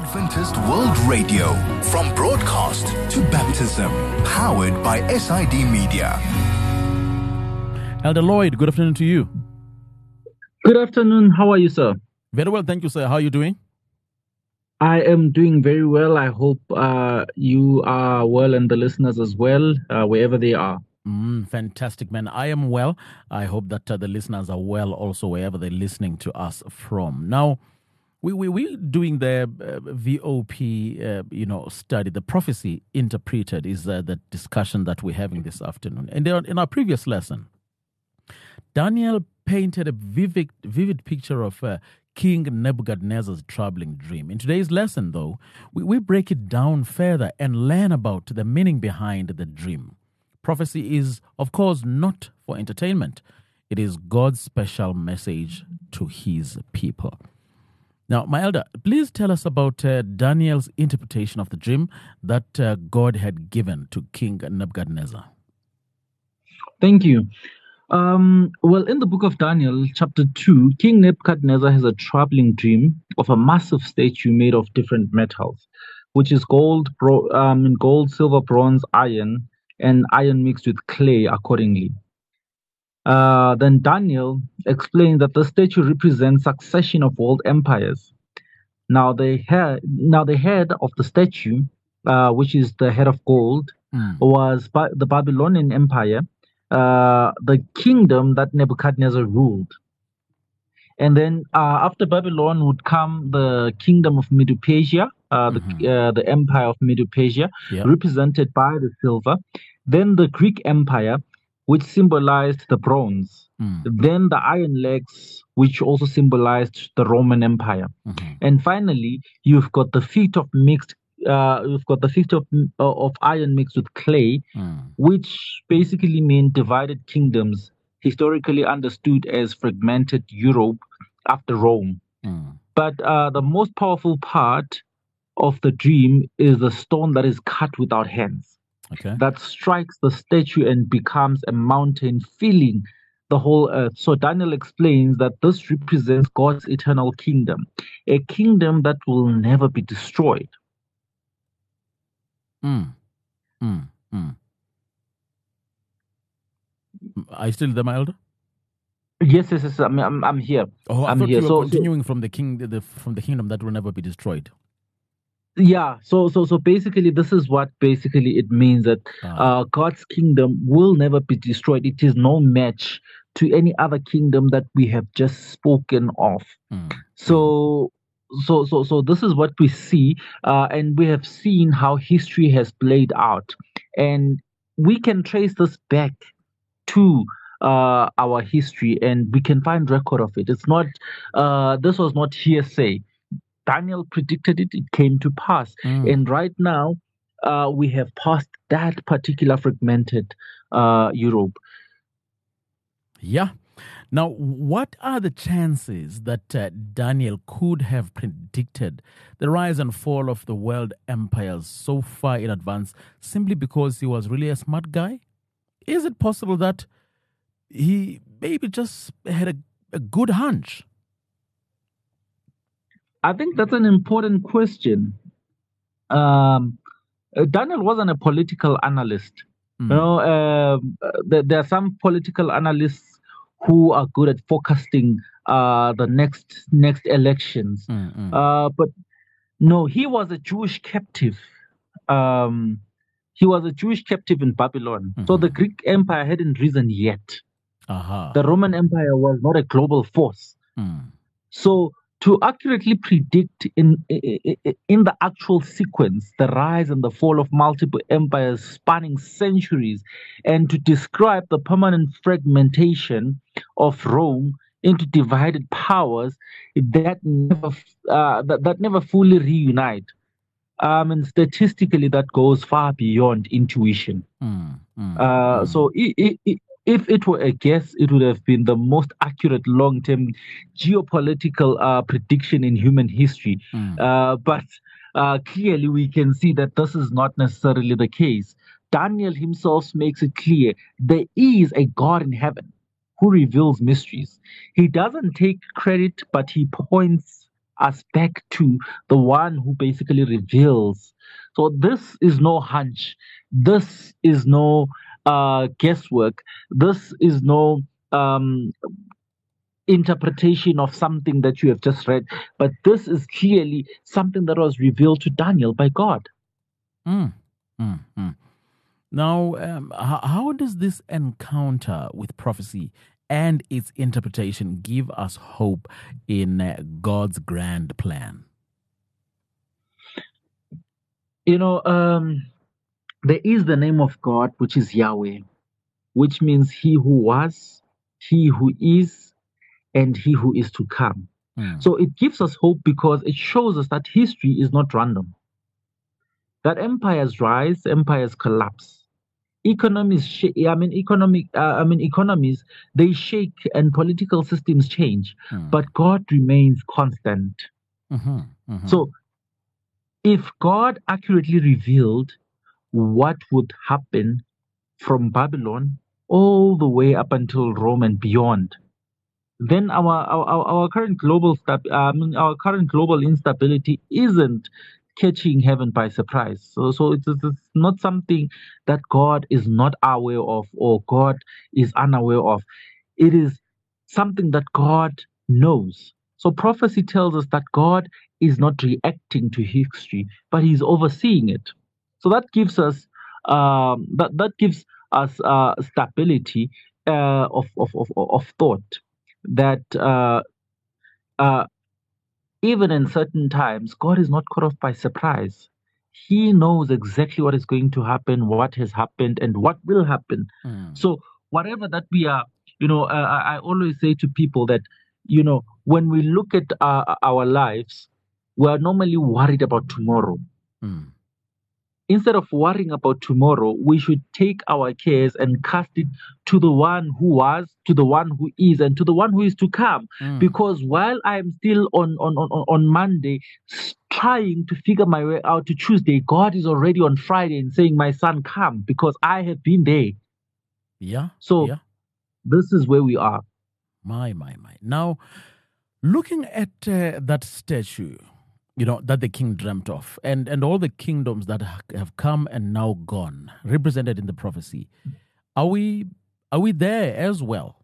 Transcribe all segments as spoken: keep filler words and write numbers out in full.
Adventist World Radio, from broadcast to baptism, powered by S I D Media. Elder Lloyd, good afternoon to you. Good afternoon. How are you, sir? Very well, thank you, sir. How are you doing? I am doing very well. I hope uh, you are well and the listeners as well, uh, wherever they are. Mm, fantastic, man. I am well. I hope that uh, the listeners are well also wherever they're listening to us from. Now, we we we doing the uh, V O P, uh, you know, study. The prophecy interpreted is uh, the discussion that we're having this afternoon. And in our previous lesson, Daniel painted a vivid vivid picture of uh, King Nebuchadnezzar's troubling dream. In today's lesson, though, we, we break it down further and learn about the meaning behind the dream. Prophecy is, of course, not for entertainment. It is God's special message to his people. Now, my elder, please tell us about uh, Daniel's interpretation of the dream that uh, God had given to King Nebuchadnezzar. Thank you. Um, well, in the book of Daniel, chapter two, King Nebuchadnezzar has a troubling dream of a massive statue made of different metals, which is gold, bro- um, gold, silver, bronze, iron, and iron mixed with clay accordingly. Uh, then Daniel explained that the statue represents succession of world empires. Now the head, now the head of the statue, uh, which is the head of gold, mm. was ba- the Babylonian Empire, uh, the kingdom that Nebuchadnezzar ruled. And then uh, after Babylon would come the kingdom of Medo-Persia, uh, mm-hmm. the uh, the empire of Medo-Persia, yep. represented by the silver. Then the Greek Empire, which symbolized the bronze. Mm. Then the iron legs, which also symbolized the Roman Empire. Mm-hmm. And finally, you've got the feet of mixed, uh, you've got the feet of uh, of iron mixed with clay, mm. which basically mean divided kingdoms, historically understood as fragmented Europe after Rome. Mm. But uh, the most powerful part of the dream is the stone that is cut without hands. Okay. That strikes the statue and becomes a mountain, filling the whole earth. So Daniel explains that this represents God's eternal kingdom, a kingdom that will never be destroyed. Mm. Mm. Mm. Are you still there, my elder? Yes, yes, yes. I'm, I'm, I'm here. Oh, I I'm thought here. you were so, continuing so, from the king, the, from the kingdom that will never be destroyed. Yeah, so so so basically, this is what basically it means that uh, God's kingdom will never be destroyed. It is no match to any other kingdom that we have just spoken of. Mm. So so so so this is what we see, uh, and we have seen how history has played out, and we can trace this back to uh, our history, and we can find record of it. It's not uh, this was not hearsay. Daniel predicted it, it came to pass. Mm. And right now, uh, we have passed that particular fragmented uh, Europe. Yeah. Now, what are the chances that uh, Daniel could have predicted the rise and fall of the world empires so far in advance simply because he was really a smart guy? Is it possible that he maybe just had a, a good hunch? I think that's an important question. Um, Daniel wasn't a political analyst. Mm. You know, uh, there, there are some political analysts who are good at forecasting uh, the next next elections. Mm-hmm. Uh, but no, he was a Jewish captive. Um, he was a Jewish captive in Babylon. Mm-hmm. So the Greek Empire hadn't risen yet. Uh-huh. The Roman Empire was not a global force. Mm. So to accurately predict in, in in the actual sequence the rise and the fall of multiple empires spanning centuries, and to describe the permanent fragmentation of Rome into divided powers that never uh, that, that never fully reunite. Um, and statistically, that goes far beyond intuition. Mm, mm, uh, mm. So it, it, it, if it were a guess, it would have been the most accurate long-term geopolitical uh, prediction in human history. Mm. Uh, but uh, clearly, we can see that this is not necessarily the case. Daniel himself makes it clear there is a God in heaven who reveals mysteries. He doesn't take credit, but he points us back to the one who basically reveals. So this is no hunch. This is no uh, guesswork. This is no um, interpretation of something that you have just read, but this is clearly something that was revealed to Daniel by God. Mm, mm, mm. Now, um, how, how does this encounter with prophecy and its interpretation give us hope in uh, God's grand plan? You know, um, there is the name of God, which is Yahweh, which means He who was, He who is, and He who is to come. Mm. So it gives us hope because it shows us that history is not random. That empires rise, empires collapse. Economies, sh- I mean, economic, uh, I mean, economies they shake and political systems change, Mm. but God remains constant. Mm-hmm, mm-hmm. So, if God accurately revealed what would happen from Babylon all the way up until Rome and beyond, then our our, our our current global stab, I mean, our current global instability isn't catching heaven by surprise. So so it's, it's it's not something that God is not aware of or God is unaware of. It is something that God knows. So prophecy tells us that God is not reacting to history, but He's overseeing it. So that gives us um, that that gives us uh, stability uh, of, of of of thought that uh, uh, even in certain times, God is not caught off by surprise. He knows exactly what is going to happen, what has happened, and what will happen. Mm. So, whatever that we are, you know, uh, I I always say to people that, you know, when we look at uh, our lives, we are normally worried about tomorrow. Mm. Instead of worrying about tomorrow, we should take our cares and cast it to the one who was, to the one who is, and to the one who is to come. Mm. Because while I am still on, on, on, on Monday s- trying to figure my way out to Tuesday, God is already on Friday and saying, my son, come, because I have been there. Yeah. So yeah. this is where we are. My, my, my. Now, looking at uh, that statue, you know, that the king dreamt of, and, and all the kingdoms that ha- have come and now gone, represented in the prophecy, are we are we there as well?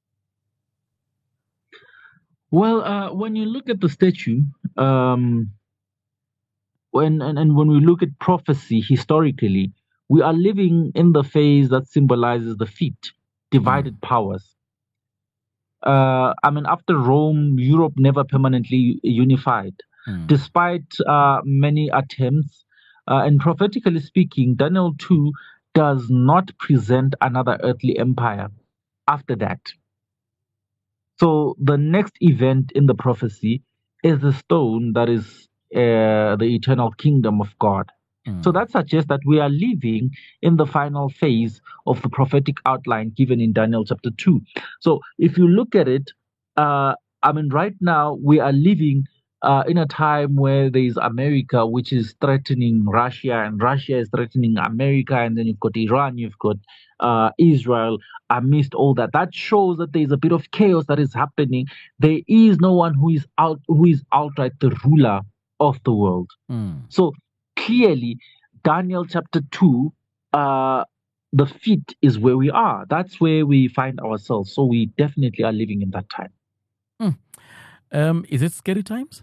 Well, uh, when you look at the statue, um, when and, and when we look at prophecy historically, we are living in the phase that symbolizes the feet, divided powers. Uh, I mean, after Rome, Europe never permanently unified, Mm. despite uh, many attempts. Uh, and prophetically speaking, Daniel two does not present another earthly empire after that. So the next event in the prophecy is the stone that is uh, the eternal kingdom of God. So Mm. that suggests that we are living in the final phase of the prophetic outline given in Daniel chapter two. So if you look at it, uh, I mean, right now we are living uh, in a time where there is America, which is threatening Russia, and Russia is threatening America, and then you've got Iran, you've got uh, Israel amidst all that. That shows that there is a bit of chaos that is happening. There is no one who is out, who is outright the ruler of the world. Mm. So clearly, Daniel chapter two, uh, the feet is where we are. That's where we find ourselves. So we definitely are living in that time. Mm. Um, is it scary times?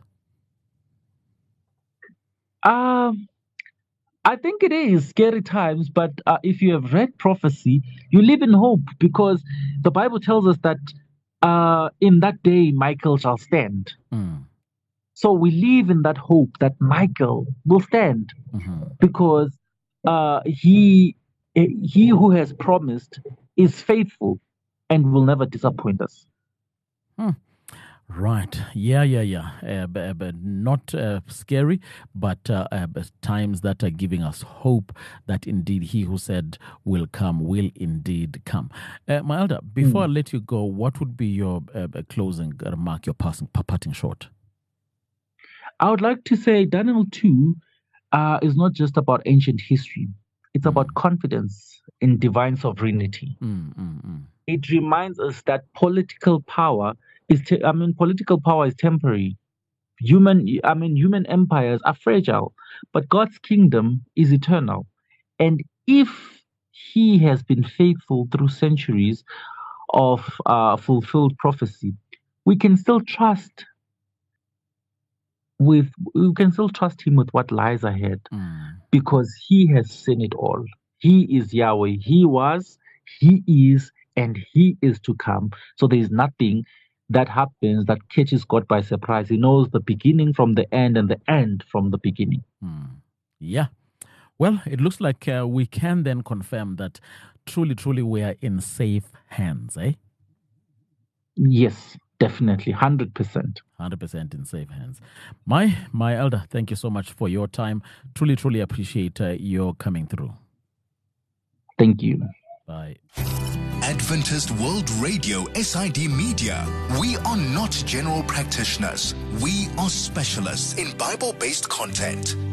Um, I think it is scary times, but uh, if you have read prophecy, you live in hope because the Bible tells us that uh, in that day Michael shall stand. Mm. So we live in that hope that Michael will stand Mm-hmm. because uh, he he who has promised is faithful and will never disappoint us. Mm. Right. Yeah, yeah, yeah. Uh, but, but not uh, scary, but, uh, uh, but times that are giving us hope that indeed he who said will come will indeed come. Uh, my elder, before I let you go, what would be your uh, closing remark, your passing, parting short? I would like to say Daniel two uh, is not just about ancient history. It's Mm. about confidence in divine sovereignty. Mm, mm, mm. It reminds us that political power is, te- I mean, political power is temporary, Human, I mean, human empires are fragile, but God's kingdom is eternal. And if He has been faithful through centuries of uh, fulfilled prophecy, we can still trust with we can still trust Him with what lies ahead, Mm. because He has seen it all. He is Yahweh. He was, He is, and He is to come. So there is nothing that happens that catches God by surprise. He knows the beginning from the end and the end from the beginning. Mm. Yeah. Well, it looks like uh, we can then confirm that truly, truly we are in safe hands, eh? Yes, definitely, one hundred percent. one hundred percent in safe hands. My my elder, thank you so much for your time. Truly, truly appreciate uh, your coming through. Thank you. Bye. Adventist World Radio, S I D Media. We are not general practitioners. We are specialists in Bible-based content.